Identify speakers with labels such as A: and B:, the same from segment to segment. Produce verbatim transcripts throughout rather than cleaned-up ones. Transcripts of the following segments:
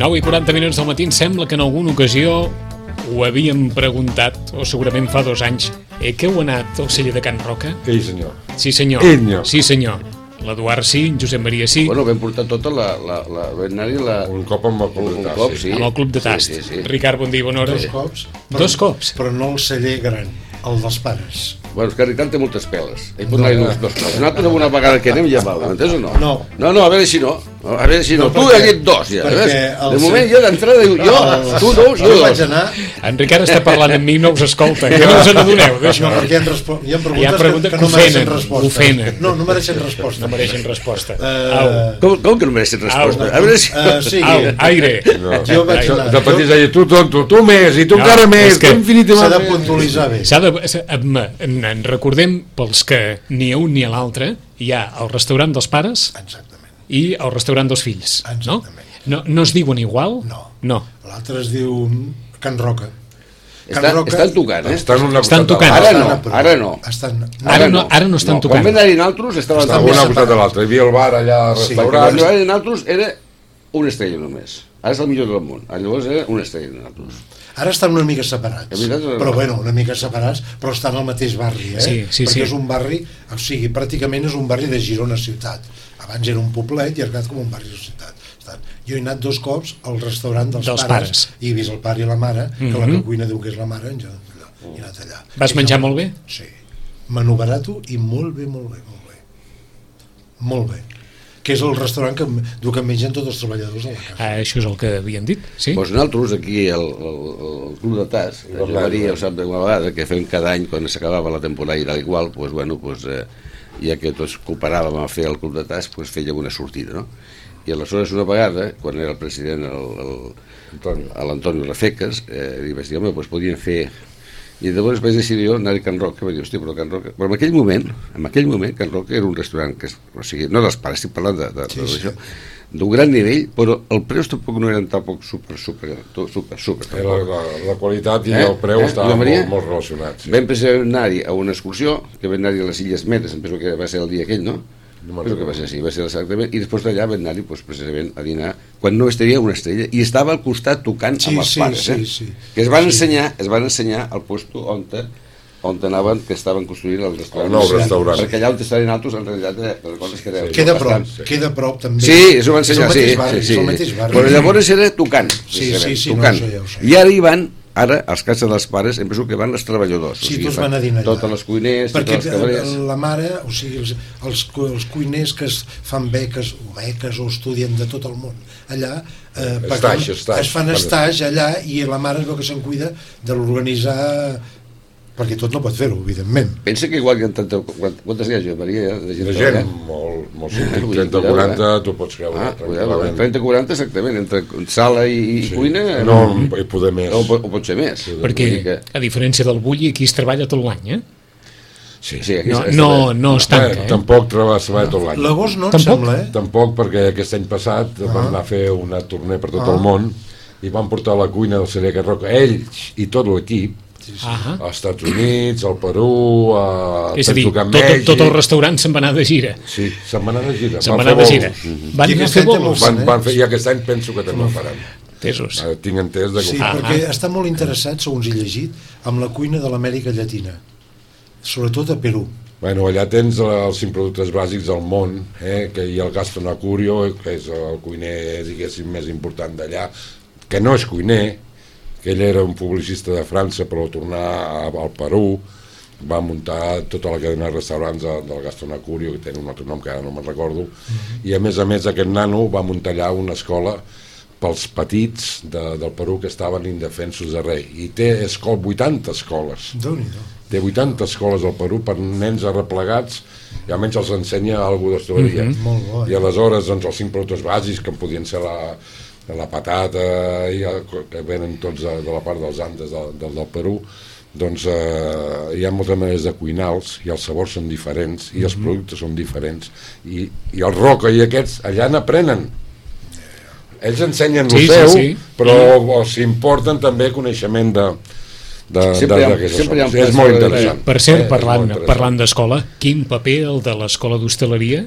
A: nou i quaranta minuts del matí. Em sembla que en alguna ocasió ho havíem preguntat, o segurament fa dos anys. Eh, què heu anat al celler de Can Roca?
B: Ell, senyor.
A: Sí, senyor.
B: Ell, no.
A: Sí, senyor. L'Eduard sí, en Josep Maria sí.
C: Bueno, vam portar tota la... la, la vam anar-hi la...
B: Un cop amb el club de tast.
C: Un cop, sí.
A: Amb el club de tast.
C: Sí, sí, sí.
A: Ricard, bon dia, bona hora.
D: Dos cops.
A: Però, Dos cops.
D: Però no el celler gran, el dels pares.
C: Bueno, és que Ricard té moltes peles. Ell pot anar-hi dos, dos cops. Nosaltres una vegada que anem ja val, m'entens o no?
D: No.
C: No, no, a veure si no. A veure si no.
D: No,
C: Tu
D: perquè-
C: has dit dos, ja.
D: perquè
C: Ves?
D: el
C: De
D: seu-
C: moment jo d'entrada diu jo, tu dos, jo
D: Jo vaig
C: dos.
D: anar...
A: En Ricard està parlant amb mi i no us escolta. Que no us n'adoneu d'això.
D: No, perquè hi ha, respo... hi ha preguntes,
A: Hi ha preguntes
D: que, que no
A: que
D: mereixen
A: ofenen,
D: resposta.
A: ofenen.
D: No, no mereixen resposta.
A: No mereixen resposta.
D: Eh,
A: Au.
C: Com, com que no mereixen resposta?
A: Au.
C: A veure si...
D: Uh, sí,
A: Au, aire.
B: No.
D: Jo vaig
B: De,
D: anar-
B: de petits deia, tu tonto, tu més, i tu
A: No,
B: encara
A: és
B: més,
A: que
B: tu infinitament
D: s'ha de
B: més.
D: puntualitzar bé.
A: S'ha de, en, en, en recordem pels que ni a un ni a l'altre hi ha el restaurant dels pares
D: Exactament.
A: i el restaurant dels fills, no?
D: Exactament.
A: No, no es diuen igual?
D: No.
A: No.
D: L'altre es diu Can Roca.
C: Està, estan tocant, eh?
B: Estan una
A: Estan
B: costat de
A: tocant.
B: l'altra.
C: Ara no,
D: Estan a prop.
C: ara no.
D: Estan...
A: Ara no, ara no estan
C: no,
A: tocant.
C: Quan vam anar-hi nosaltres estaven...
D: Estan
B: Estava
D: més
B: una costat de
D: separats.
B: l'altra. Hi havia el bar allà, el
D: Sí,
C: Quan
B: restaurant...
C: vam anar-hi nosaltres era una estrella només. Ara és el millor del món. Llavors era una estrella de nosaltres.
D: Ara estan una mica separats,
C: La veritat és que-
D: però bueno, una mica separats, però estan al mateix barri, eh?
A: Sí, sí,
D: perquè
A: sí.
D: és un barri, o sigui, pràcticament és un barri de Girona ciutat. Abans era un poblet i ha quedat com un barri de ciutat. Estan. Jo he anat dos cops al restaurant dels,
A: Dels
D: pares,
A: pares.
D: i he vist el pare i la mare, que la
A: Mhm.
D: que cuina diu que és la mare, jo allà, he anat allà.
A: Vas
D: I
A: menjar
D: jo-
A: molt bé?
D: Sí. Menú barato i molt bé, molt bé, molt bé. Molt bé. Que és el restaurant que, du que mengen tots els treballadors de la casa.
A: Ah, això és el que havíem dit, sí?
C: Doncs nosaltres aquí al, al, al Club de Tas, la
B: Parlem,
C: Maria
B: eh?
C: ho sap d'una vegada, que fem cada any quan s'acabava la temporada i tal i qual, doncs, bueno, doncs, eh, ja que tots cooperàvem a fer el Club de Tas, doncs fèiem una sortida, no? I aleshores una vegada, quan era el president el, el,
B: Antonio.
C: l'Antonio Rafecas, eh, li vaig dir, home, doncs podien fer... I llavors vaig decidir jo anar a Can Roca, vaig dir, hòstia, però Can Roca... Però en aquell moment, en aquell moment, Can Roca era un restaurant que, o sigui, no dels pares, estic parlant de, de,
D: Sí,
C: de,
D: sí.
C: d'això, d'un gran nivell, però els preus tampoc no eren tampoc super, super, super, super,
B: Eh, La,
C: tampoc.
B: la, la qualitat i
C: Eh?
B: el preu
C: Eh?
B: estaven
C: Josep Maria?
B: molt, molt relacionats. Sí.
C: Vam pensar anar-hi a una excursió, que vam anar-hi a les Illes Medes, em penso que va ser el dia aquell, no?
B: No me'n
C: Penso que va
B: recordo.
C: ser així, va ser exactament, i després d'allà vam anar-hi doncs, precisament a dinar, quan no estaria una estrella, i estava al costat tocant
D: Sí,
C: amb els
D: sí,
C: pares,
D: sí,
C: eh?
D: sí.
C: Que es van
D: Sí.
C: ensenyar, es van ensenyar al puesto on on anaven, que estaven construint el restaurant.
B: El nou
C: Sí,
B: restaurant.
C: Perquè allà on estaven altres, en realitat, eh, recordes que era...
D: Queda a prop,
C: bastant-
B: sí.
D: queda a prop també.
C: Sí, això ho va ensenyar,
D: és el
C: sí,
D: mateix barri,
C: sí, sí.
D: és el mateix barri.
C: Però llavors era tocant,
D: Sí,
C: precisament,
D: sí, sí, no,
C: tocant.
D: això ja ho sé.
C: I ara hi van, ara, als cases dels pares, em penso que van els treballadors.
D: Sí, tots van a dinar allà.
C: Totes les cuiners,
D: perquè
C: totes les cabrers.
D: la mare, o sigui, els, els, cu- els cuiners que es fan beques o beques o estudien de tot el món allà, eh,
B: Estage,
D: perquè
B: estage.
D: es fan estage allà i la mare és el que se'n cuida de l'organitzar, perquè tot no pot fer-ho, evidentment.
C: Pensa que igual hi ha tanta... quant- Quantes hi ha, Josep Maria? De gent,
B: De gent,
C: treballant?
B: molt, molt
C: Eh,
B: sentit.
C: vull dir,
B: trenta
C: cuidado,
B: quaranta,
C: eh?
B: tu pots creure.
C: Ah, cuidado,
B: tranquil·lament.
C: trenta quaranta exactament, entre sala i, i
B: Sí.
C: cuina...
B: No, i poder més.
C: o, pot- o pot ser més.
A: Perquè,
C: Vull dir que-
A: a diferència del bulli, aquí es treballa tot l'any, eh?
B: Sí,
C: Sí, aquí
A: No,
C: està-
A: no,
C: està bé.
A: no es tanca,
B: Eh,
A: eh?
B: Tampoc treballa treballa tot l'any.
D: L'agost no, em
A: Tampoc?
D: sembla, eh?
B: Tampoc, perquè aquest any passat
D: Ah.
B: van anar a fer una tournée per tot
D: Ah.
B: el món i van portar la cuina del celler Can Roca, ells i tot l'equip,
A: Ah,
B: als Estats Units, al Perú, a...
A: és a dir,
B: penso que a
A: tot,
B: Mèxic.
A: tot el restaurant se'n va anar de gira.
B: Sí, se'n van anar de gira.
A: Se'n
B: Van
A: va anar
B: fer
A: de gira.
B: bolos.
A: Van
D: I
A: anar a
D: aquest
A: fer
D: any té
A: bolos.
D: molts-
B: Van, van fer, I aquest any penso que també ho faran.
A: Tesos.
B: Eh, Tinc entès de que
D: Sí,
B: ho faran.
D: perquè està molt interessat, segons he llegit, amb la cuina de l'Amèrica Llatina, sobretot a Perú.
B: Bueno, allà tens els cinc productes bàsics del món, eh? Que hi ha el Gastronacurio, que és el cuiner, diguéssim, més important d'allà, que no és cuiner, que ell era un publicista de França, però va tornar al Perú, va muntar tota la cadena de restaurants de, del Gastronacurio, que té un altre nom que ara no me'n recordo, mm-hmm. i a més a més aquest nano va muntar allà una escola pels petits de, del Perú que estaven indefensos de res, i té escol, vuitanta escoles.
D: Déu-n'hi-do.
B: Té vuitanta escoles al Perú per nens arreplegats i almenys els ensenya alguna cosa d'hostaleria.
A: Mhm.
D: Molt bo, eh?
B: I aleshores doncs, els cinc productes bàsics, que podien ser la, la patata, i el, que venen tots de, de la part dels Andes de, del, del Perú, doncs eh, hi ha moltes maneres de cuinar-los i els sabors són diferents i els productes són diferents i, i el Roca i aquests allà n'aprenen. Ells ensenyen
A: Sí,
B: el
A: sí,
B: seu,
A: sí.
B: però o s'importen també coneixement de, de,
C: Sempre
B: de,
C: hi ha-
B: d'aquestes
C: sempre hi ha un
B: coses. És molt
C: pes de-
B: interessant.
A: Per cert,
B: Eh, és
A: parlant,
B: molt interessant.
A: parlant d'escola, quin paper el de l'escola d'hostaleria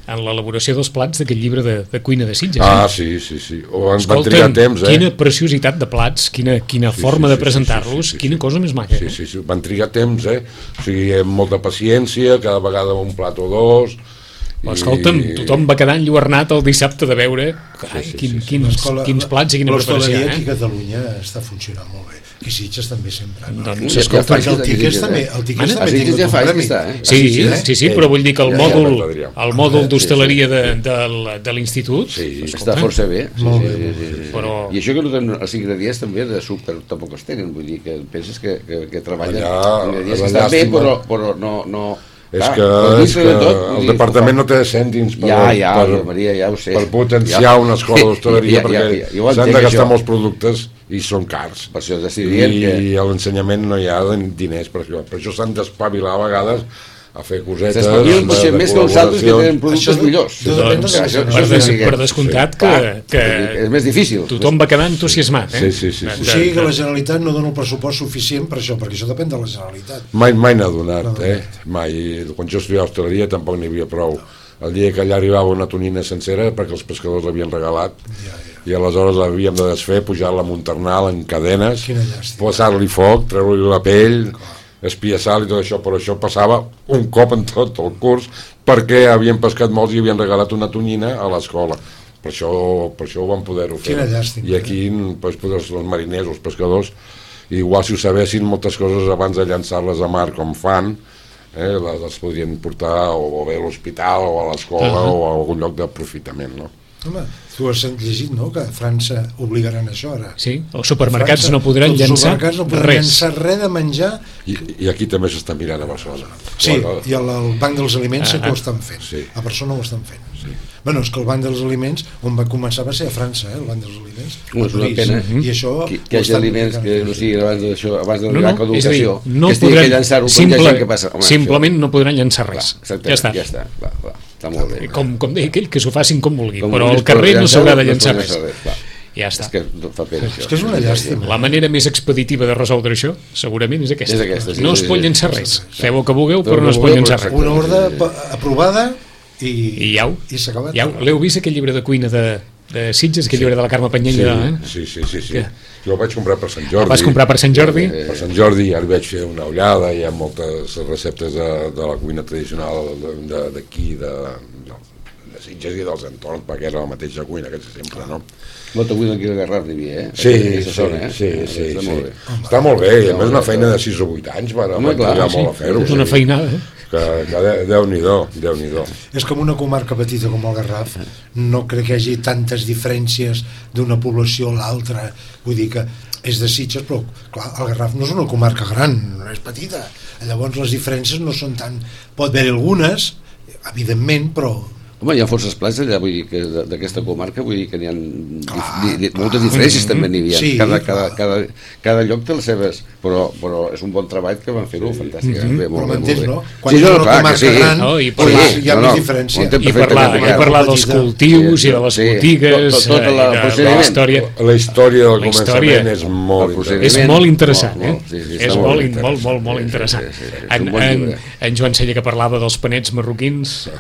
A: en l'elaboració dels plats d'aquest llibre de, de cuina de Sitges.
B: Ah,
A: eh?
B: sí, sí, sí. O ens van trigar temps, eh?
A: Quina preciositat de plats, quina, quina
B: Sí,
A: forma
B: sí,
A: de
B: sí,
A: presentar-los,
B: sí, sí, sí, sí.
A: quina cosa més maca.
B: Sí,
A: eh?
B: sí, sí, van trigar temps, eh? O sigui, amb molta paciència, cada vegada un plat o dos...
A: Però, escolta'm, tothom va quedar enlluernat el dissabte de veure carai,
B: Sí, sí,
A: quin,
B: sí, sí.
A: quins,
D: L'escola-
A: quins plats i quina preparació.
D: L'hostaleria aquí a
A: Eh?
D: Catalunya està funcionant molt bé. I Sitges també sempre. No?
A: Doncs,
C: Ja-
A: escolta,
C: ja fa
D: el Tiquets
C: Sitges,
D: també,
C: eh?
D: el Tiquets
A: Mana?
C: A
D: també ha
C: Sitges
D: tingut
C: ja
D: un
C: fa anys que
D: premi.
C: està, eh?
A: Sí,
C: Ah,
A: sí,
C: eh?
A: sí, sí, però vull dir que el
B: Ja, ja,
A: mòdul,
B: ja, Adrià.
A: el mòdul
D: Ah,
A: d'hostaleria de, de, de l'institut,
B: Sí,
C: Està força bé. Sí,
D: Molt
C: sí,
D: bé,
C: sí,
D: molt
C: sí, sí.
A: Però-
C: I això que no tenen els ingredients també de súper tampoc els tenen, vull dir que penses que, que, que treballen
B: Allà,
C: ingredients
B: la
C: que estan bé,
B: llàstima.
C: però, però no... no
B: És
C: clar,
B: que,
C: però
B: és
C: dintre
B: que
C: de tot, vull
B: el
C: dir,
B: departament
C: ho
B: no
C: fa-
B: té cèntims per,
C: Ja, ja,
B: per,
C: Maria, ja ho sé.
B: per potenciar
C: Ja.
B: una escola d'hostaleria
C: Ja, ja,
B: perquè
C: ja, ja, ho
B: s'han
C: entenc,
B: de gastar
C: això.
B: molts productes i són cars.
C: Per això t'estic dient
B: I
C: que...
B: a l'ensenyament no hi ha diners per això. Per això s'han d'espavilar a vegades a fer cosetes
C: S'espavilen potser més que els altres que tenen productes
D: Això de-
C: millors.
D: de- depèn
A: doncs,
D: de la
C: Això-
A: per,
C: això
A: des,
C: sí que-
A: per descomptat que,
C: Clar,
A: que
C: és més difícil.
A: tothom va quedar entusiasmat. Eh?
B: Sí, sí, sí, sí.
D: O sigui que la Generalitat no dona un pressupost suficient per això, perquè això depèn de la Generalitat.
B: Mai, mai n'ha donat, eh? Mai. Quan jo estudiava hostaleria tampoc n'hi havia prou. El dia que allà arribava una tonina sencera perquè els pescadors l'havien regalat i aleshores l'havíem de desfer, pujar-la amb un ternal en cadenes,
D: Quina llàstima.
B: posar-li foc, treure-li la pell, espiaçar-li tot això, però això passava un cop en tot el curs perquè havien pescat molts i havien regalat una tonyina a l'escola. Per això, per això ho van poder-ho fer.
D: Quina llàstima,
B: I aquí pues, pues, els mariners, els pescadors, igual si ho sabessin moltes coses abans de llançar-les a mar com fan, eh, les, les podrien portar o, o bé a l'hospital o a l'escola uh -huh. o a algun lloc d'aprofitament, no?
D: Home, tu has llegit, no?, que a França obligaran això ara.
A: Sí, els supermercats
D: França,
A: no podran
D: els
A: llançar
D: supermercats no podran
A: res.
D: llançar res de menjar.
B: I, i aquí també s'està mirant a Barcelona.
D: Sí,
B: Bueno,
D: i el, el Banc dels Aliments sí
A: Ah,
D: que ho
A: ah.
D: estan fent.
B: Sí.
D: A Barcelona ho estan fent. Sí. Bueno, és que el Banc dels Aliments, on va començar va ser a França, eh, el Banc dels Aliments.
C: Home, és una
D: París.
C: pena.
D: I això...
C: Que,
D: ho
C: que hi hagi
D: estan
C: aliments
D: aplicant.
C: que no siguin abans d'això, abans de
A: No,
C: arribar
A: no,
C: a
A: és a dir,
C: caducació,
A: no
C: que es tingui
A: podran,
C: que llançar-ho, però hi ha
A: simple,
C: gent que passa. Home,
A: simplement no podran llançar
C: això,
A: res.
C: clar,
A: Ja està.
C: ja està, clar, clar, està molt bé.
A: Com, com deia aquell, que s'ho facin com vulgui,
C: Com
A: però
C: vulguis,
A: al carrer
C: però
A: no s'haurà de
C: llançar-ho,
A: llançar
C: no es pot
A: res.
C: clar.
A: Ja està.
C: És que fa pena això.
D: És que és una llàstima.
A: La manera més expeditiva de resoldre això, segurament, és aquesta.
C: És aquesta, sí,
A: no
C: sí,
A: es pot
C: sí.
A: llançar res. Feu el que vulgueu,
C: Feu
A: però
C: el
A: no
C: que
A: es pot
C: vulgueu,
A: llançar
C: però
A: res.
D: Una ordre pa- aprovada i,
A: I iau,
D: i s'ha acabat.
A: iau. L'heu vist, aquell llibre de cuina de, de Sitges, aquell llibre de la Carme Panyell?
B: sí,
A: Eh?
B: sí, sí, sí, sí.
A: Què?
B: Jo el vaig comprar per Sant
A: El
B: Jordi.
A: vas comprar per Sant Jordi?
B: Per Sant Jordi i ara vaig fer una ullada, hi ha moltes receptes de, de la cuina tradicional de- de- d'aquí, de, de, de Sitges i dels entorns, perquè era la mateixa cuina que sempre, no?
C: Molta cuina aquí al Garraf n'hi havia, eh?
B: Sí,
C: Aquesta
B: sí,
C: zona, eh?
B: sí, sí,
C: Està
B: sí.
C: molt bé.
B: Està molt bé, i a més una feina de sis o vuit anys va,
C: Home,
B: va
C: clar,
B: trigar
C: sí.
B: molt a fer-ho.
A: Una
B: sí.
A: feinada. eh?
B: Que, que de- Déu-n'hi-do, Déu-n'hi-do.
D: És com una comarca petita com el Garraf, no crec que hi hagi tantes diferències d'una població a l'altra, vull dir que és de Sitges, però clar, el Garraf no és una comarca gran, no és petita, llavors les diferències no són tan... Pot haver-hi algunes, evidentment, però
C: Home, hi ha forces plats allà, vull dir que de- d'aquesta comarca, vull dir que n'hi ha di, di, moltes diferències també n'hi havia.
D: Sí,
C: cada,
D: clar.
C: cada, cada, cada lloc té les seves, però, però és un bon treball que van fer-ho, fantàstic. Mm -hmm. bé,
D: Però
C: molt bé,
D: m'entens,
C: molt bé.
D: no? Quan
C: Sí,
D: és
C: no,
D: una
C: clar, que
D: comarca
C: sí.
D: gran,
A: No, i
D: doncs
A: parlar-
D: hi ha
C: no,
D: més
C: no,
D: diferència.
C: ho entenc
A: I parlar,
C: perfectament,
A: i parlar dels
D: petita.
A: cultius
C: Sí,
A: i de les
C: sí.
A: botigues
C: Tot- tot
A: eh,
C: el
A: i de la
C: procediment.
A: història.
B: La història del
A: La història.
B: començament és molt
C: El
B: interessant.
A: És molt interessant,
C: Molt,
A: eh?
C: molt, sí, sí, està
A: és
C: molt
A: molt,
C: bé,
A: in- molt,
C: interessant.
A: molt, molt
C: Sí, sí,
A: interessant.
C: sí, sí, sí, és
A: En,
C: un bon
A: en,
C: llibre.
A: en Joan Sella, que parlava dels panets marroquins,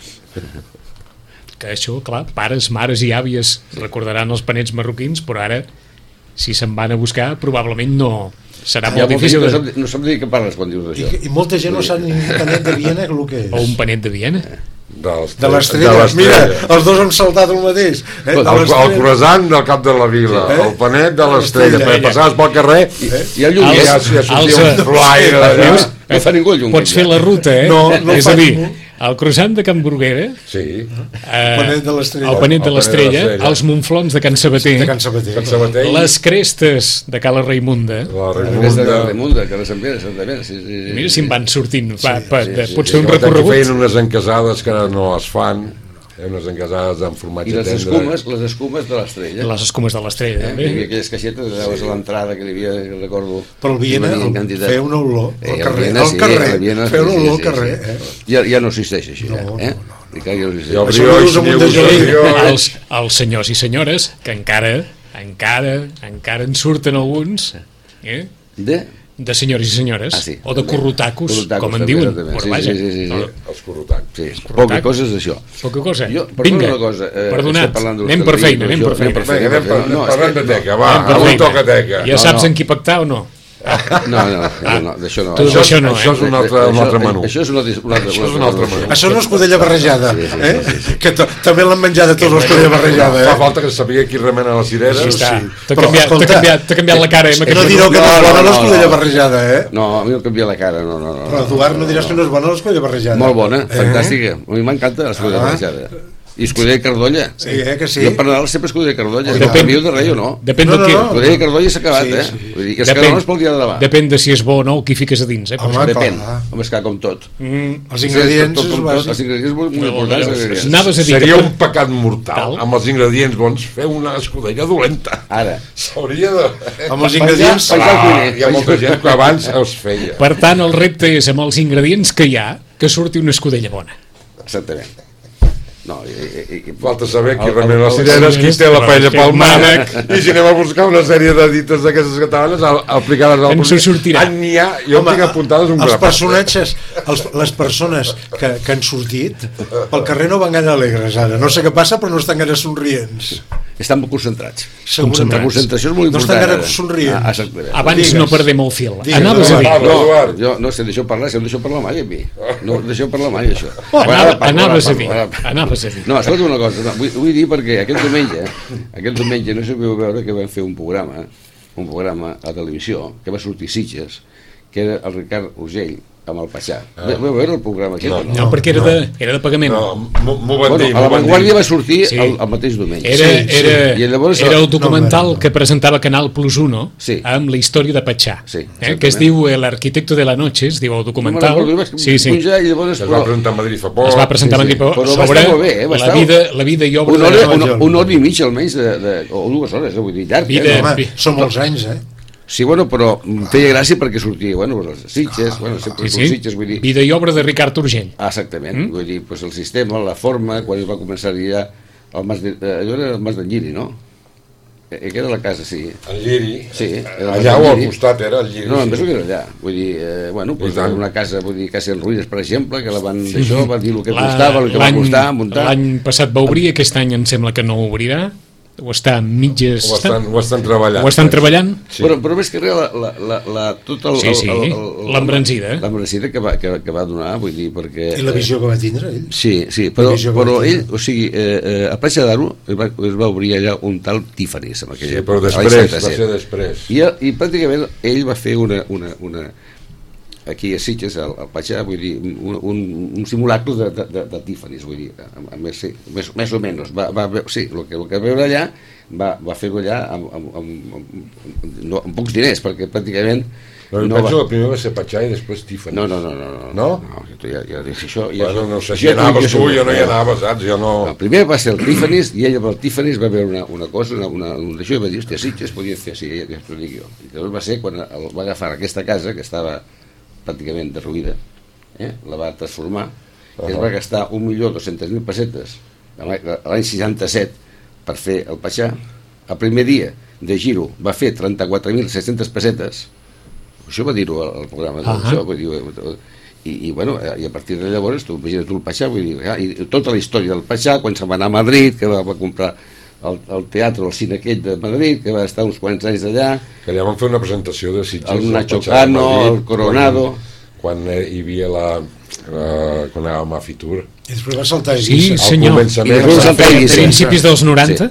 A: que això, clar, pares, mares i àvies recordaran els panets marroquins, però ara, si se'n van a buscar, probablement no... Serà
C: Hi ha
A: molt
C: molta
A: difícil.
C: gent que
A: De...
C: no sap- no sap dir què parles quan dius
D: I,
C: d'això.
D: I molta gent no sap ni un panet de Viena el que és.
A: O un panet de Viena.
B: De
D: De l'estrella, mira, els dos han saltat el mateix. Eh?
B: El,
D: De
B: el
D: l'Estrella.
B: croissant del cap de la vila,
D: Sí, eh?
B: el panet de l'estrella,
D: L'Estrella.
B: perquè passaves pel carrer
C: I, i el llum,
B: i
A: Els-
B: ja, ja
A: els-
B: sortia un flaire d'allà.
A: Veus?
C: no fa ningú el llum.
A: Pots fer la ruta, eh?
D: No, no
A: és
D: fa
A: a dir,
D: ningú.
A: el croissant de Can Burguera,
B: Sí,
A: eh,
D: panet de l'Estrella.
A: el panet de
B: El panet de
A: l'Estrella,
B: l'Estrella.
A: els monflons de Can Sabater,
D: De Can Sabater.
B: Can Sabater i
A: les crestes de Cala Raimunda.
B: la
C: Aquesta de
B: Raimunda.
C: Raimunda, que de Sant Pere, Santa Pere, sí, sí, sí.
A: Mira si en van sortint. Va,
D: Sí,
A: va,
C: sí,
A: de-
C: sí,
A: pots
C: sí.
A: fer un
B: Aquí
A: recorregut.
B: feien unes encasades que ara no es fan, eh, unes encasades amb
C: I
B: formatge
C: les
B: tendre.
C: escumes, les escumes de l'Estrella.
A: Les escumes de l'Estrella,
C: Eh? Hi havia
A: també.
C: aquelles caixetes, sí. A l'entrada que hi havia, que recordo...
D: Però el Viena
C: que venien
D: el,
C: quantitat.
D: feia una olor
C: Eh,
D: al
C: el
D: carrer,
C: Viena,
D: al
C: sí,
D: carrer,
C: el Viena,
D: feia una
C: sí,
D: olor
C: sí,
D: al carrer,
C: sí.
D: eh?
C: Ja, ja no existeix així,
D: No,
C: eh?
D: no,
C: eh?
D: no, no.
C: I que ja no existeix.
B: I el
D: Això
B: brioix,
D: vius amb un
B: nius,
D: déjà vu.
B: el brioix.
A: Els, els senyors i senyores, que encara, encara, encara en surten alguns, eh?
C: De?
A: de senyors i senyores,
C: Ah, sí,
A: o de
C: també.
A: corrotacos,
C: Corrotacos
A: com en
C: també,
A: diuen.
C: també.
A: Però
C: Sí,
A: vaja,
C: sí, sí, sí, sí.
A: no,
B: Els corrotacs.
C: Sí, poca cosa és això.
A: Poca cosa.
C: Jo, perdona una cosa. Eh,
A: Perdonat,
C: anem
A: anem per feina, anem per feina.
B: Vinga, anem per,
C: no,
B: parlem de teca, va,
A: Anem per
B: avui
A: feina.
B: toca teca.
A: Ja
C: No,
A: saps
C: no.
A: en qui pactar o no?
C: No, no, no, no d'això no.
A: Tu
B: Això,
A: Això no, eh?
B: això és un altre, un altre menú.
C: Això és un altre, un altre,
B: Això és un altre menú.
D: Això és una escudella barrejada,
C: Sí, sí,
D: eh?
C: sí, sí.
D: Que to, també l'han menjada tota l'escudella barrejada,
B: Fa
D: eh?
B: falta que sabia qui remena les cireres.
A: Així està.
D: sí.
A: T'ha
D: Però,
A: canviat,
D: escolta,
A: t'ha canviat, t'ha canviat la cara, eh? amb aquest
D: No direu que no és
C: No,
D: bona
C: no,
D: l'escudella
C: no.
D: barrejada, eh?
C: No, a mi no canvia la cara, no, no, no.
D: Però Eduard, no diràs que no és bona l'escudella barrejada.
C: Molt bona,
D: Eh?
C: fantàstica. A mi m'encanta l'escudella
D: Ah.
C: barrejada. I escudella i cardolla.
D: Sí, eh, que sí.
C: Jo per Nadal sempre escudella i cardolla.
A: Depèn-
C: No canvio de res o no.
A: Depèn
D: No,
A: del que...
D: no, no.
C: Escudella i cardolla s'ha acabat,
D: Sí,
C: eh?
D: sí.
C: Vull dir, que els
A: Depèn,
C: cardols pel dia de demà.
A: depèn de si és bo o no el que fiques a dins, eh?
D: Home,
C: Depèn.
D: clar.
C: Home, és clar, com tot.
A: Mm,
D: Els ingredients
C: tot,
D: és
C: com tot,
D: bàsic.
C: els ingredients molt, molt importants. els ingredients.
A: Anaves a dir
B: Seria
A: que...
B: un pecat mortal.
A: Tal.
B: Amb els ingredients bons, fer una escudella dolenta.
C: Ara.
B: S'hauria de...
D: Amb els
C: Penjar-
D: ingredients...
C: penjar el
B: Ah,
C: cuiner.
B: hi ha molta gent que abans els feia.
A: Per tant, el repte és, amb els ingredients que hi ha, que surti una escudella bona.
C: Exactament. No, i, i, i,
B: Falta saber qui
C: El-
B: remena les
C: el-
B: cireres, qui té la
A: el-
B: paella
A: el-
B: pel mànec,
A: mànec.
B: i si anem a buscar una sèrie de dites d'aquestes catalanes al- aplicades al
A: Ens
B: polític,
A: sortirà.
B: en n'hi ha, jo
D: Home,
B: tinc apuntades un
D: els
B: grapat.
D: personatges, els, les persones que, que han sortit pel carrer no van gaire alegres ara, no sé què passa però no estan gaire somrients,
C: estan molt concentrats.
D: segurament.
C: La concentració és molt
D: no
C: important.
D: estan gaire
C: ara.
D: somrients.
C: Ah, exactament.
A: Abans
D: Digues.
A: no perdem el fil.
D: Digues.
A: Anaves a dir...
B: Va,
C: No,
B: Eduard.
C: jo no sé, deixeu parlar, si no deixeu parlar mai a mi. No deixeu parlar mai, això.
A: Anava,
C: Ara parlo,
A: anaves
C: ara
A: a dir,
C: parlo, ara parlo.
A: anaves a dir.
C: No, escolta una cosa, no, vull, vull dir perquè aquest diumenge, aquest diumenge, no sé si vau veure que vam fer un programa, un programa a televisió, que va sortir Sitges, que era el Ricard Urgell, amb el Patxà. Ah. Vau veure el programa aquest?
B: No.
C: o
A: No, perquè era de, era de pagament.
B: No, m'ho m'ho van
C: Bueno,
B: dir,
C: a
B: m'ho
C: la
B: van
C: Vanguardia
B: dir.
C: va sortir
A: Sí.
C: el, el mateix diumenge.
A: Era,
C: Sí, sí.
A: era,
C: I llavors,
A: era el
D: No,
A: documental
D: no, no.
A: que presentava Canal Plus uno
C: Sí.
A: amb la història de Patxà,
C: Sí,
A: eh,
C: exactament.
A: que es diu El arquitecto de la noche, es diu el
C: No me'n
A: documental.
C: recordo, vaig
A: Sí, sí.
C: pujar i llavors,
B: Es va presentar a Madrid fa poc.
A: Es va presentar
C: Sí,
A: sí,
C: sí.
A: sí.
C: Però va
A: sobre
C: estar molt bé, eh? Va
A: la,
C: estar-
A: vida, la vida i obra
C: una
A: de
C: hora, una,
D: Joan.
C: una hora i mitja almenys, de, de, o dues hores, eh? Vull dir, llarg.
A: Vida-
C: Eh?
D: Home,
A: Bi-
D: són molts anys, eh?
C: Sí, bueno, però em feia gràcia perquè sortia, bueno, les Sitges, bueno, sempre
A: Sí,
C: sí,
A: sí.
C: Sitges, vull dir...
A: Vida i obra de Ricard Urgell.
C: Ah, exactament, mm? Vull dir, pues, el sistema, la forma, quan es va començar ja el mas de, eh, allò era el mas d'en Lliri, no? Eh, que era la casa, sí.
B: El Lliri.
C: Sí, era el mas
B: Allà
C: d'en
B: o al
C: Lliri.
B: costat era el Lliri.
C: No, em
B: sí.
C: penso que era allà. Vull dir, eh, bueno, pues,
B: I tant.
C: una casa, vull dir, quasi en ruïnes, per exemple, que la van d'això, van dir el que
A: La-
C: costava, el que va
A: l'any-
C: costar, muntar.
A: L'any passat va obrir, aquest any em sembla que no obrirà, o està en mitges...
B: Ho estan, ho estan treballant.
A: Ho estan treballant?
B: Sí.
C: Però, però més que res, la, la, la, la, tot el...
A: Sí, sí,
C: el- el- el-
A: l'embranzida.
C: L'embranzida que, va, que, que va donar, vull dir, perquè...
D: I la visió que va tindre ell.
C: Sí, sí, però,
D: La visió que
C: però
D: va
C: ell,
D: tenir.
C: o sigui, eh, eh, a Platja d'Aro es, va, es va obrir allà un tal Tiffany's en
B: Sí,
C: aquella
B: però
C: època,
B: després,
C: l'any
B: va
C: setanta-set.
B: ser després.
C: I, I pràcticament ell va fer una, una, una aquí a Sitges, al, al Patxà, vull dir, un, un, un simulacre de, de, de, de Tiffany's, vull dir, amb, amb, sí, més, més o menys, va, va, ve- sí, el que, el que va veure allà, va, va fer-ho allà amb, amb, amb, amb, no, amb pocs diners, perquè pràcticament
B: Però
C: no
B: penso
C: va...
B: que primer va ser Patxà i després Tiffany.
C: No, no, no, no, no,
B: No?
C: no tu ja, ja dius això... Ja,
B: Bueno, no sé si
C: jo-
B: hi anaves
C: jo-
B: tu, jo no hi anava, saps? Jo no...
C: No, primer va ser el Tiffany's i ell amb el Tiffany's va veure una, una cosa, una, una, un d'això i va dir, hòstia, sí, que es podia fer així, ja t'ho dic jo. I llavors va ser quan el, va agafar aquesta casa, que estava pràcticament derruïda, eh? La va transformar, i es va gastar un milió dos-centes mil pessetes l'any l'any seixanta-set per fer el Patxà. El primer dia de giro va fer trenta-quatre mil set-centes pessetes, això va dir-ho al, al programa,
A: Ah,
C: això, vull dir, i, i, bueno, i a partir de llavors tu imagina't tu el Patxà, vull dir, ja, i tota la història del Patxà, quan se'n va anar a Madrid, que va, va comprar el, el teatre, el cine aquell de Madrid, que va estar uns quants anys allà,
B: Que allà van fer una presentació de Sitges.
C: el
B: del
C: Nacho
B: Patxà de
C: Cano,
B: Madrid,
C: el Coronado...
B: Quan, quan eh, hi havia la... Uh, quan anàvem a Fitur.
D: I després va saltar a
A: Sí,
D: Eivissa.
B: Al
A: senyor.
B: començament
C: I després
B: va
C: el
B: fer
C: País,
A: A principis dels noranta,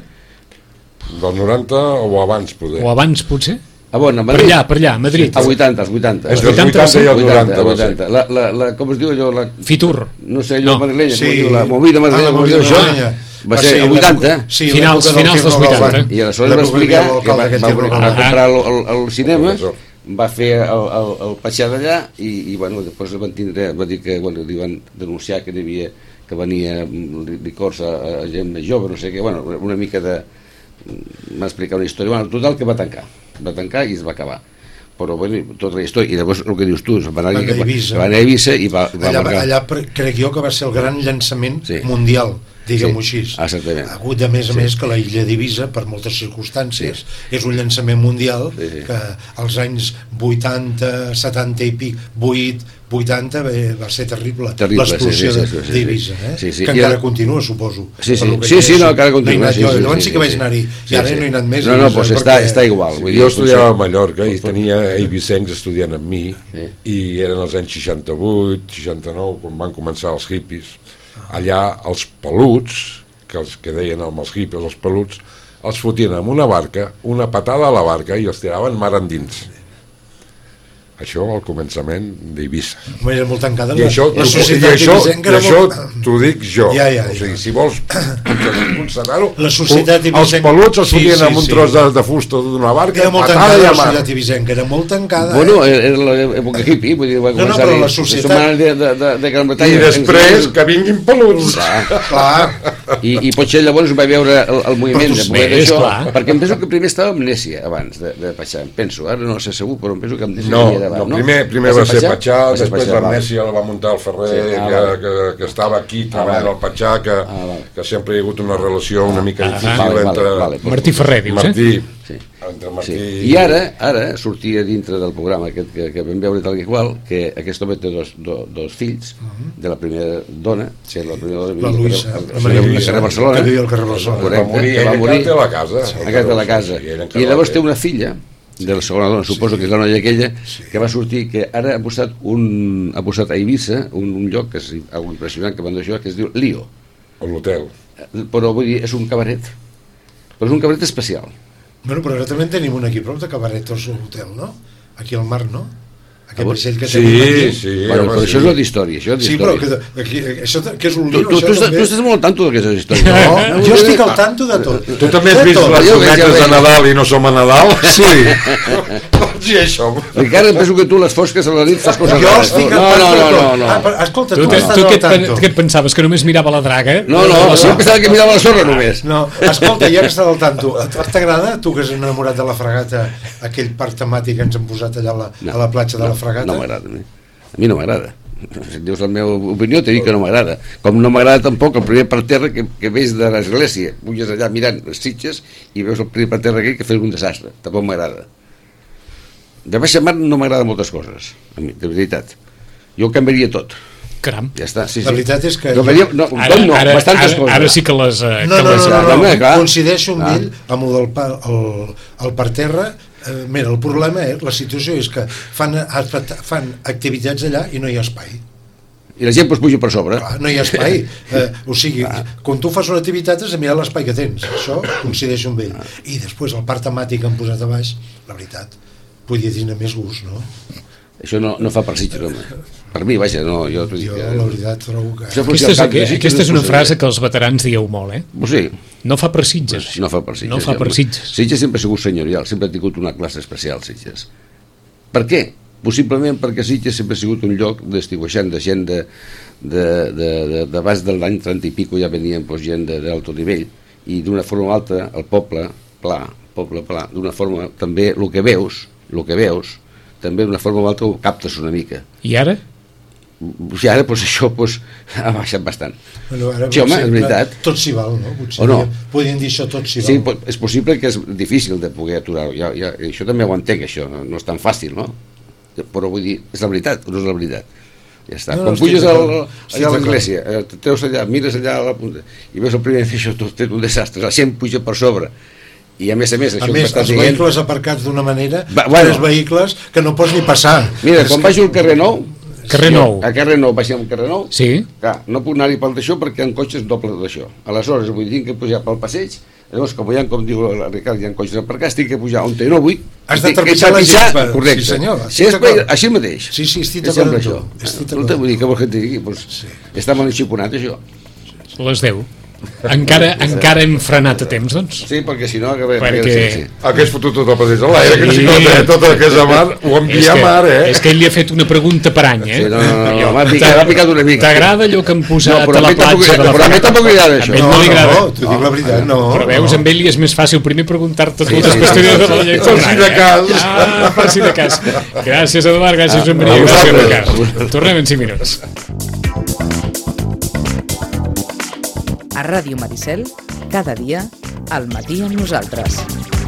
B: del noranta o abans, poder.
A: o abans potser?
C: Ah, bueno, a
A: Per
C: Madrid.
A: allà, per allà, a Madrid.
C: A vuitanta, als vuitanta.
B: És dels
A: vuitanta,
B: vuitanta i el
C: vuitanta,
B: noranta. va ser.
C: vuitanta. La, la, la, com es diu allò? La,
A: Fitur.
C: no sé, allò
A: No.
C: madrilenya,
D: Sí.
C: com es diu, la movida madrilenya,
D: Ah, la
C: com es diu
D: movida
C: això?
D: madrilenya.
C: Va ser a vuitanta.
D: Sí,
A: Finals-
D: l'època del
A: finals dels
D: Tierno
A: vuitanta.
D: Galván.
C: I aleshores va
D: L'època
C: explicar
D: del
C: que va,
D: alcalde
C: va,
D: aquest Tierno
C: va
D: Galván.
C: comprar el, el, el cinema,
B: Professor.
C: va fer el, el, el Patxà d'allà i, i bueno, després van tindre, va dir que bueno, li van denunciar que hi havia que venia mm, licors a, a gent més jove, no sé què, bueno, una mica de... m'ha explicat una història, bueno, total que va tancar, va tancar i es va acabar. Però, bueno, tota la història, i llavors el que dius tu, va anar,
D: Van
C: que,
D: a Eivissa.
C: va anar a Eivissa i va, va
D: Allà,
C: marcar...
D: allà pre- crec jo que va ser el gran llançament
C: Sí.
D: mundial, diguem-ho
C: Sí,
D: així.
C: exactament.
D: Ha hagut, a més a
C: Sí.
D: més, que la illa d'Eivissa, per moltes circumstàncies, és un llançament mundial
C: Sí, sí.
D: que als anys vuitanta, setanta i pic, vuit, vuitanta va, va ser terrible,
C: terrible
D: l'explosió
C: sí, sí, sí, sí,
D: d'Eivissa, eh?
C: sí, sí.
D: que
C: I
D: encara
C: ara...
D: continua, suposo.
C: Sí, sí,
D: que
C: sí, sí, no, encara
D: no
C: continua.
D: anat,
C: Sí,
D: jo,
C: sí,
D: llavors
C: sí,
D: sí que vaig
C: sí,
D: anar-hi,
C: sí,
D: i ara
C: sí.
D: no he anat més.
C: No, no, doncs està, està igual. Vull dir,
B: Jo estudiava a
C: potser...
B: Mallorca i tenia eivissencs estudiant amb mi,
C: Sí.
B: i eren els anys seixanta-vuit, seixanta-nou, quan van començar els hippies. Allà els peluts, que els que deien amb els hippies, els peluts, els fotien amb una barca, una patada a la barca i els tiraven mar endins. Això al començament d'Eivissa.
D: Home, era molt tancada
B: I
D: la,
B: això,
D: la
B: i
D: societat
B: això,
D: eivissenca
B: i
D: era
B: això
D: molt...
B: t'ho dic jo.
D: Ja, ja,
B: o sigui,
D: ja.
B: si vols constatar-ho,
D: La societat
B: els
D: eivissenca-
B: peluts els
D: Sí,
B: fotien
D: sí,
B: amb un
D: sí.
B: tros de, de fusta d'una barca,
D: Era molt
B: patada
D: tancada
B: i
D: la
B: a mar.
D: societat eivissenca, era molt tancada.
C: Bueno,
D: eh?
C: era l'època hippie, vull dir, va
D: No, no,
C: començar
D: però
C: a
D: la
C: dir,
D: societat-
C: som anant de, de, de, de Gran
B: I
C: Bretanya.
B: després que vinguin peluts.
D: Clar,
C: I, i potser llavors va veure el, el moviment de
A: tu-
C: poder
A: bé,
C: d'això,
A: esclar.
C: perquè em penso que primer estava Amnèsia abans de, de Patxà, em penso, ara no sé segur, però em penso que Amnèsia
B: No,
C: venia davant,
B: no, primer, primer va ser Patxà,
C: Va ser
B: després
C: Patxà, val.
B: l'Amnèsia la va muntar el Ferrer,
C: Sí, ah,
B: que,
C: vale.
B: que, que estava aquí treballant
C: vale.
B: al Patxà, que,
C: Ah, vale.
B: que sempre hi ha hagut una relació una mica
A: Ah,
B: difícil
C: vale, vale,
B: entre
C: vale.
A: Martí Ferrer, dius,
B: Martí,
A: eh?
C: Sí.
B: entre Martí
C: Sí. I ara, ara sortia dintre del programa aquest que, que vam veure tal que qual, que aquest home té dos, do, dos fills de la primera dona, que és la primera dona
D: la Luisa,
C: al-
D: la
C: al-
D: Maria
C: al
D: Luisa,
C: carrer de Barcelona,
D: que vivia al carrer Barcelona.
C: Correcte,
B: va morir,
C: que va
B: ell
C: morir
B: encara té la casa.
C: a casa de la casa.
B: Sí, ell encara
C: I
B: la
C: llavors
B: té.
C: té una filla de la segona dona, suposo que és la noia aquella, que va sortir, que ara ha posat, un, ha posat a Eivissa un, un lloc que és algo impressionant que van d'això, que es diu Lío.
B: A l'hotel.
C: Però vull dir, és un cabaret. Però és un cabaret especial.
D: Bueno, però ara també en tenim un aquí prop de Cabaretos a l'hotel, no? Aquí al mar, no? Aquest
C: Ah,
D: vaixell que
B: Sí,
D: tenim aquí.
B: sí.
C: Bueno,
B: home,
C: però
B: sí.
C: això és una d'història, això és
D: Sí, però
C: d'història.
D: que, aquí, això, que és un
C: Tu,
D: lío,
C: tu, tu,
D: això
C: estàs,
D: també.
C: tu estàs molt al tanto d'aquestes històries.
D: No, jo estic al tanto de tot.
B: Tu també has
D: De
B: vist
D: tot.
B: les
C: Jo veig,
B: cometes
C: jo
B: de
C: veig.
B: Nadal i no som a Nadal? Sí. Sí, això.
C: Ricard, em penso que tu les fosques a la nit fas coses
D: Jo
C: rares.
D: estic
C: No,
D: al
C: no,
D: tanto
C: no,
D: de
C: no,
D: tot.
C: no.
D: Ah, però, escolta,
A: Tu,
D: tu,
A: tu,
D: estàs
A: tu què,
D: al
A: et, pen-
D: tanto.
A: què et pensaves, que només mirava la draga?
C: No, no, sí, em pensava que mirava la sorra només.
D: No, escolta, ja que estàs al tanto, a tu t'agrada, tu que has enamorat de la fregata, aquell parc temàtic que ens han posat allà a la, a la platja de la fregata?
C: No m'agrada, a mi. A mi no m'agrada. Si et dius la meva opinió, t'he dit que no m'agrada. Com no m'agrada tampoc el primer per terra que, que veus de l'església. Puges allà mirant les sitges i veus el primer per terra aquell que fes un desastre. Tampoc m'agrada. De baixa mar no m'agrada moltes coses, a mi, de veritat. Jo ho canviaria tot.
A: Caram.
C: Ja està, sí, sí.
D: La veritat és que-
C: No, canviaria, no,
A: Ara,
C: tot no,
A: ara,
C: bastantes
A: ara,
C: coses.
A: ara sí que les... eh,
D: No,
A: que
D: no,
A: les
D: no, no, no,
C: home, clar.
D: coincideixo amb
C: Ah.
D: ell, amb el del pa, el, el per terra. Eh, mira, el problema és, la situació és que fan, fan activitats allà i no hi ha espai.
C: I la gent pues, puja per sobre.
D: Clar, no hi ha espai. Eh, o sigui, quan tu fas una activitat has de mirar l'espai que tens. Això coincideixo amb ell. I després el parc temàtic que han posat a baix, la veritat, podria dir més gust, no?
C: Això no, no fa per Sitges, home. Per mi, vaja, no, jo t'ho dic.
D: Jo,
C: que-
D: la veritat, trobo que...
C: Això
A: Aquesta és, aqu- aquesta és una frase que els veterans dieu molt, eh?
C: Pues sí,
A: No fa per Sitges.
C: pues no fa per Sitges.
A: No fa per Sitges.
C: Sitges sempre ha sigut senyorial, sempre ha tingut una classe especial, Sitges. Per què? Possiblement perquè Sitges sempre ha sigut un lloc d'estiuaixant, de gent de, de, de, de, d'abans de l'any trenta i pico ja venien pues, gent de- d'alto nivell, i d'una forma o altra el poble pla, el poble pla, d'una forma també el que veus, el que veus, també d'una forma o altra ho captes una mica.
A: I ara?
C: I ara pues, això pues, ha baixat bastant.
D: Bueno, ara,
C: Sí, home, és veritat.
D: Tot s'hi val, no? Potser
C: O no?
D: podríem dir això, tot s'hi val.
C: Sí, po- és possible que és difícil de poder aturar-ho. Ja, ja, això també ho entenc, això. No, no és tan fàcil, no? Però vull dir, és la veritat o no és la veritat? Ja està.
D: No, no,
C: Quan
D: estic
C: puges al,
D: d'acord. Estic
C: allà a
D: d'acord.
C: l'església, eh, te treus allà, mires allà a la punta i veus el primer això, tot és un desastre. La gent puja per sobre. I a més a més,
D: A
C: això
D: més,
C: que estàs
D: els
C: dient...
D: vehicles aparcats d'una manera,
C: Va, bueno.
D: tres vehicles que no pots ni passar.
C: Mira,
D: És
C: quan
D: que-
C: vaig al carrer Nou...
A: Carrer
C: sí,
A: Nou.
C: A carrer Nou, vaig al carrer Nou,
A: Sí.
C: clar, no puc anar-hi pel d'això perquè en cotxes doble d'això. Aleshores, vull dir que pujar pel passeig, llavors, com hi ha, com diu el Ricard, hi ha cotxes aparcats, tinc que pujar on no vull.
D: Has de
C: Tinc que
D: trepitjar la
C: trepitjar,
D: gespa.
C: correcte.
D: Sí, senyor,
C: Si
D: estic
C: és
D: d'acord.
C: per- així mateix.
D: Sí, sí, estic
C: És
D: d'acord
C: sempre
D: amb tu.
C: això.
D: Estic
C: No
D: d'acord.
C: te vull dir, què vols que et digui? Pues,
D: Sí.
C: està mal enxiponat, això.
A: Les deu. Encara, encara hem frenat a temps, doncs.
C: Sí, perquè si no... Que,
A: Perquè-
C: sí, sí.
B: Hagués fotut tot el passeig a l'aire, que
A: Sí.
B: si no té tot el que és a mar, ho
A: És
B: envia a
A: que,
B: mar, eh?
A: és que ell li ha fet una pregunta per any, eh?
C: Sí, no, no, no,
A: Jo-
C: m'ha picat, m'ha picat una mica.
A: T'agrada allò que han posat
C: No, però
A: a
C: a
A: la
C: mi tampoc-
A: platja de la
C: però a mi
A: Fregata?
C: tampoc li agrada
A: A
C: això.
A: ell
D: No,
A: no li
D: no,
A: agrada.
D: no, t'ho dic la veritat, no.
A: Però veus,
D: no.
A: amb ell li és més fàcil primer preguntar-te
C: Sí,
A: totes
C: sí,
A: les
C: sí,
A: qüestions
C: sí,
A: de la
C: sí.
A: llei.
B: Per si de cas.
A: Ah, per si de cas. Gràcies, Eduard, gràcies, Joan Maria,
C: a
A: gràcies,
C: vosaltres.
A: Ricard. Tornem en cinc minuts.
E: A Ràdio Maricel, cada dia, al matí amb nosaltres.